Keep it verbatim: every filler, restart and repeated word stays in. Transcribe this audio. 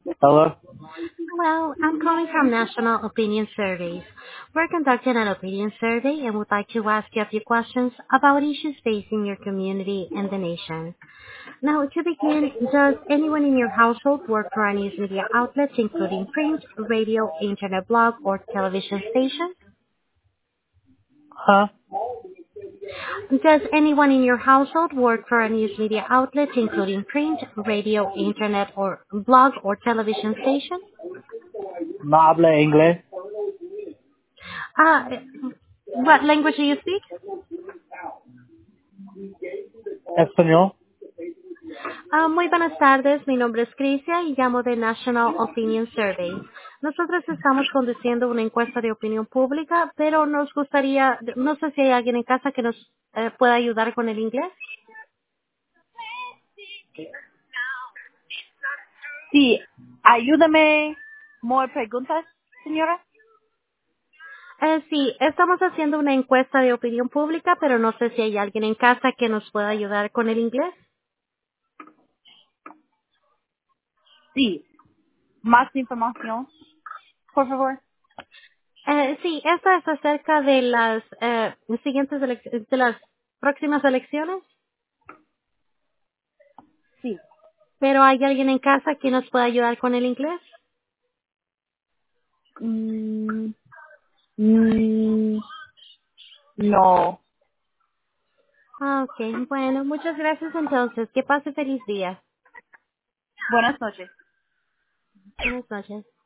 Hello? Hello, I'm calling from National Opinion Surveys. We're conducting an opinion survey and would like to ask you a few questions about issues facing your community and the nation. Now, to begin, does anyone in your household work for a news media outlet, including print, radio, internet blog, or television station? Huh? Does anyone in your household work for a news media outlet, including print, radio, internet, or blog, or television station? No habla inglés? Uh, what language do you speak? Español? Ah, muy buenas tardes, mi nombre es Crisia y llamo de National Opinion Survey. Nosotros estamos conduciendo una encuesta de opinión pública, pero nos gustaría, no sé si hay alguien en casa que nos eh, pueda ayudar con el inglés. Sí, ayúdame. ¿More preguntas, señora? Eh, sí, estamos haciendo una encuesta de opinión pública, pero no sé si hay alguien en casa que nos pueda ayudar con el inglés. Sí. Más información, por favor. Eh, sí, esta es acerca de las eh, siguientes elec- de las próximas elecciones, Sí. pero hay alguien en casa que nos pueda ayudar con el inglés. Mm, mm, no. Ah, ok, bueno, muchas gracias entonces. Que pase feliz día. Buenas noches. Buenas noches.